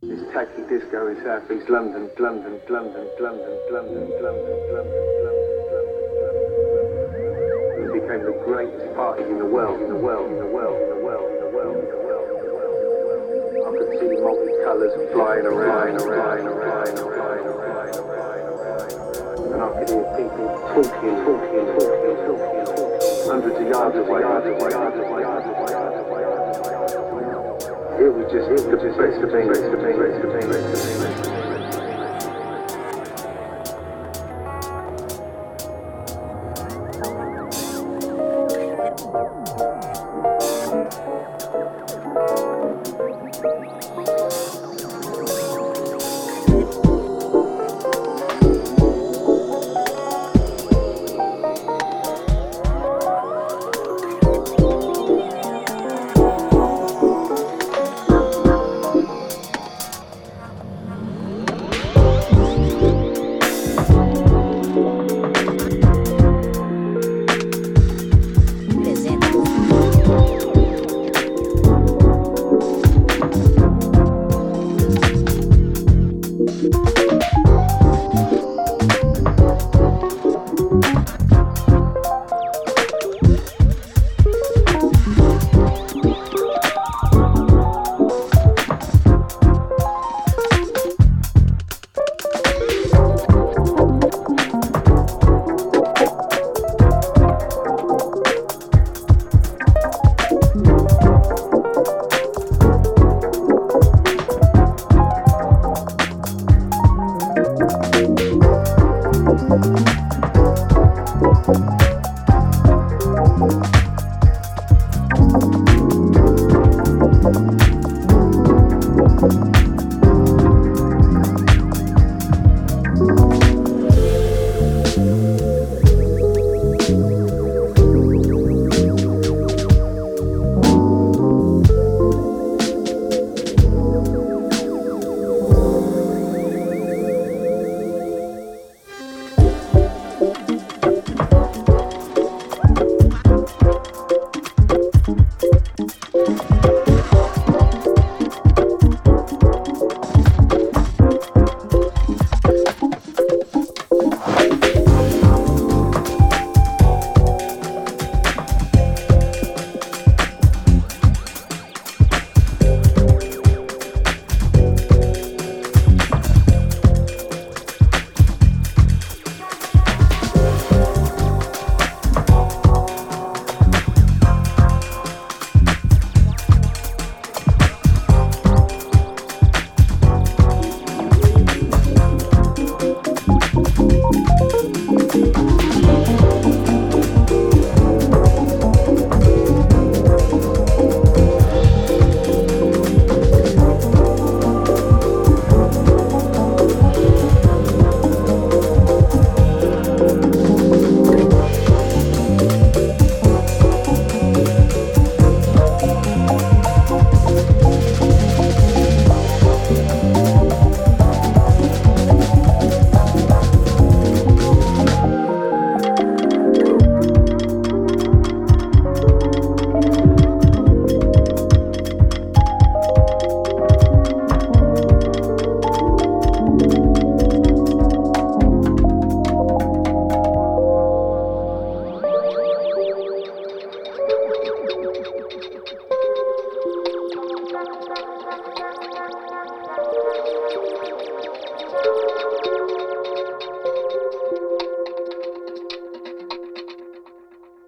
It's tacky disco in South East London, London, London, London, London, London, London, London. It became the greatest party in the world, in the world, in the world, in the world, in the world, in the world, in the world, in the world. I could see multicolours flying around, around, around, around, around, around. And I could hear people talking, talking, talking, talking, talking, hundreds of yards away, yards away, yards away, yards away, yards away, yards away. It was just the best of things, best of things, best of things, best of things.